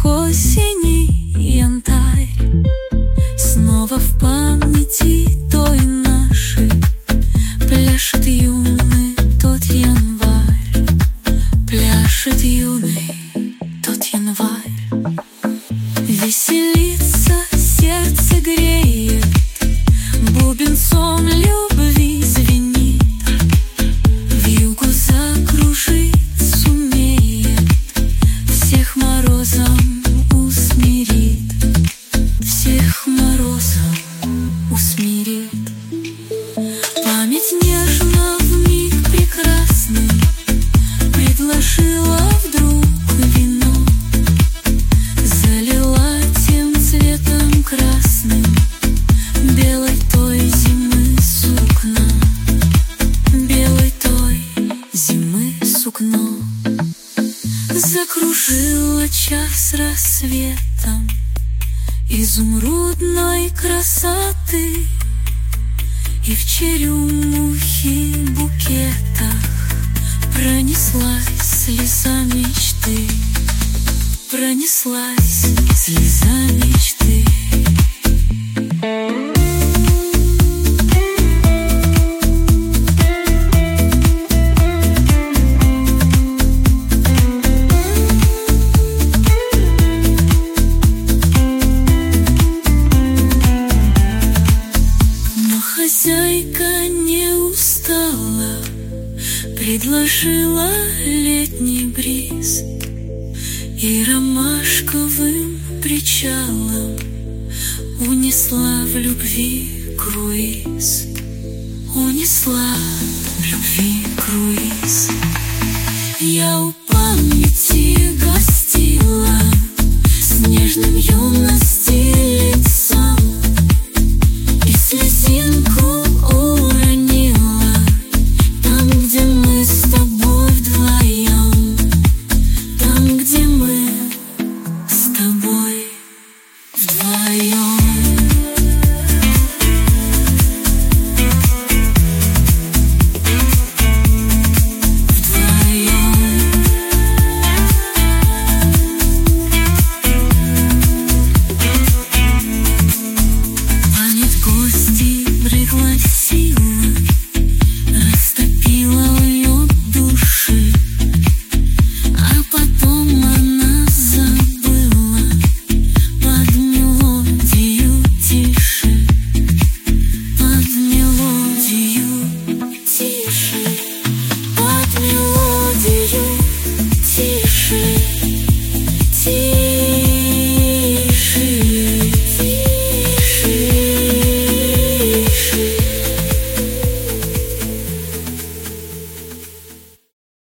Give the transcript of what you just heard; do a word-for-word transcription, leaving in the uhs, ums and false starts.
осени янтарь снова в памяти той нашей пляшет юный тот январь, пляшет юный тот январь. Веселится, сердце греет, бубенцом любви звенит, вьюгу закружить сумеет, всех морозом усмирит, всех морозом усмирит. Память нежно вмиг прекрасный предложила вдруг вино, залила тем цветом красным белой той зимы сукна, белой той зимы сукно. Закружила час рассветом изумрудной красоты, и в черемухе букетах пронеслась слеза мечты, пронеслась слеза мечты. Хозяйка не устала, предложила летний бриз, и ромашковым причалом унесла в любви круиз, унесла в любви круиз. Я у памяти гостей